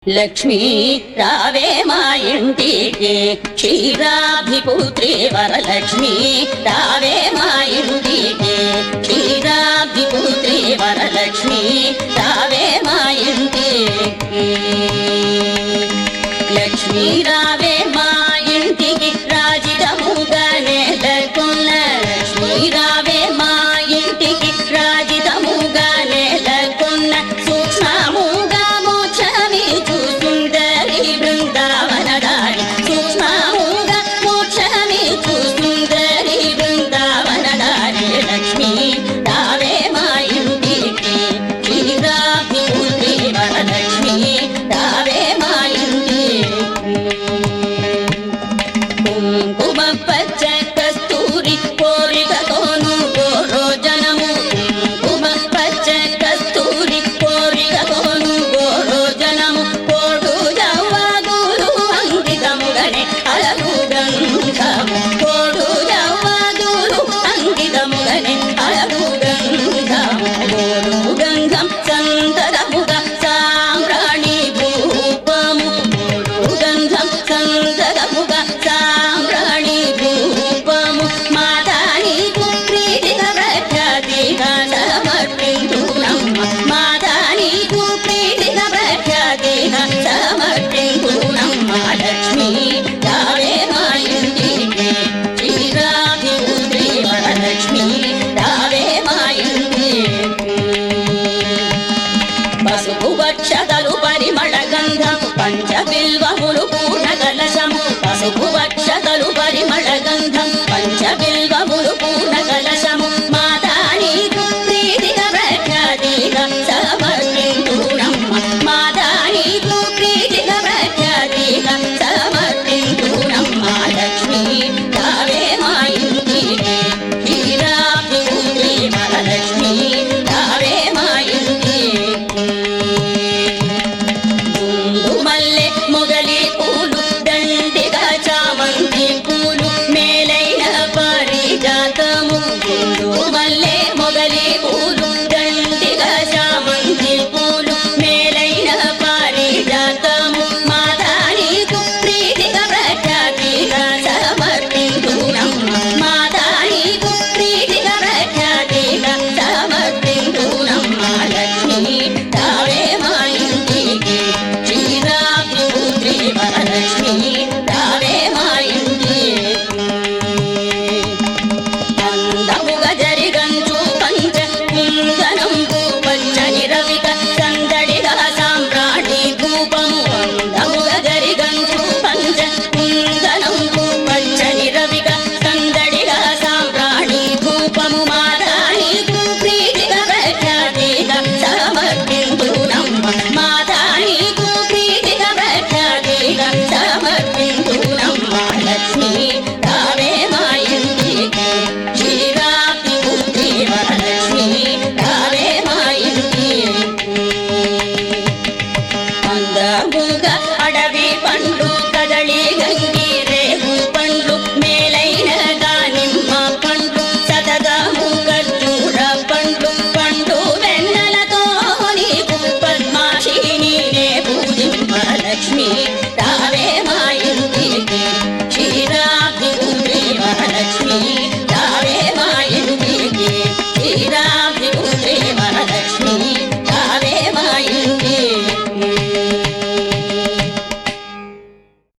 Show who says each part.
Speaker 1: లక్ష్మీ రావే మా ఇంటికి క్షీరాబ్ధిపుత్రి వరలక్ష్మి రావే మా ఇంటికి క్షీరాబ్ధిపుత్రి వరలక్ష్మి రావే మా ఇంటికి లక్ష్మీ రావే మా ఇంటికి రాజితముగా నెలకొన్న లక్ష్మీ రావే మా ఇంటికి రాజితముగా నెలకొన్న సూక్ష్మముగా మోక్షమిచ్చు సుందరి బృందావనదారి సూక్ష్మముగా మోక్షమిచ్చు సుందరి బృందావనదారి లక్ష్మీ రావే మా ఇంటికి క్షీరాబ్ధిపుత్రి వరలక్ష్మి రావే మా ఇంటికి కుంకుమ పచ్చ కస్తూరి కోరికతోను గోరోజనము కుంకుమ పచ్చ కస్తూరి కోరికతోను గోరోజనము కోడు జవ్వాదులు అంకితముగనే అలగు గంధము కోడు జవ్వాదులు అంకితముగనే అలగు గంధము గోడు గంధం సంతరముగా సామ్రాణి భూపము గోడు గంధం సంతరముగా సామ్రాణి భూపము మాదానికి ప్రీతిగా ప్రఖ్యాతిగా సమర్పించునమ్మ మాదానికి ప్రీతిగా ప్రఖ్యాతిగా సమర్పించునమ్మ లక్ష్మీ రావే మా ఇంటికి క్షీరాబ్ధిపుత్రి వరలక్ష్మి రావే మా ఇంటికి పసుపు వక్షతలు పరిమళ గంధము పంచబిల్వములు పూర్ణ కలశము పసుపు వక్షతలు పరిమళ గంధం పంచబిల్వములు పూర్ణ కలశము మాదానికి ప్రీతిగా ప్రఖ్యాతిగా సమర్పించునమ్మ మాదానికి ప్రీతిగా ప్రఖ్యాతిగా సమర్పించునమ్మ లక్ష్మీ రావే మా ఇంటికి క్షీరాబ్ధిపుత్రి వరలక్ష్మి రావే మా ఇంటికి మల్లె మొగలి పూలు దండిగా చామంతి పూలు మేలైన పారిజాతము మల్లె మొగలి పూలు దండిగా చామంతి పూలు మేలైన పారిజాతము మాదానికి ప్రీతిగా ప్రఖ్యాతిగా సమర్పించునమ్మ మాదానికి ప్రీతిగా ప్రఖ్యాతిగా సమర్పించునమ్మ లక్ష్మీ రావే మా ఇంటికి క్షీరాబ్ధిపుత్రి వరలక్ష్మి రావే మా ఇంటికి అందముగా జరిగంచు పంచ కుందనంబు పచ్చని రవిక సందడిగా సామ్రాణి ధూపము అందముగా జరిగంచు పంచ కుందనంబు పచ్చని రవిక సందడిగా సామ్రాణి ధూపము మాదానికి ప్రీతిగా ప్రఖ్యాతిగా సమర్పించునమ్మ మాదానికి ప్రీతిగా ప్రఖ్యాతిగా సమర్పించునమ్మ లక్ష్మీ రావే మా ఇంటికి క్షీరాబ్ధిపుత్రి వరలక్ష్మి రావే మా ఇంటికి అందముగా అడవి పండు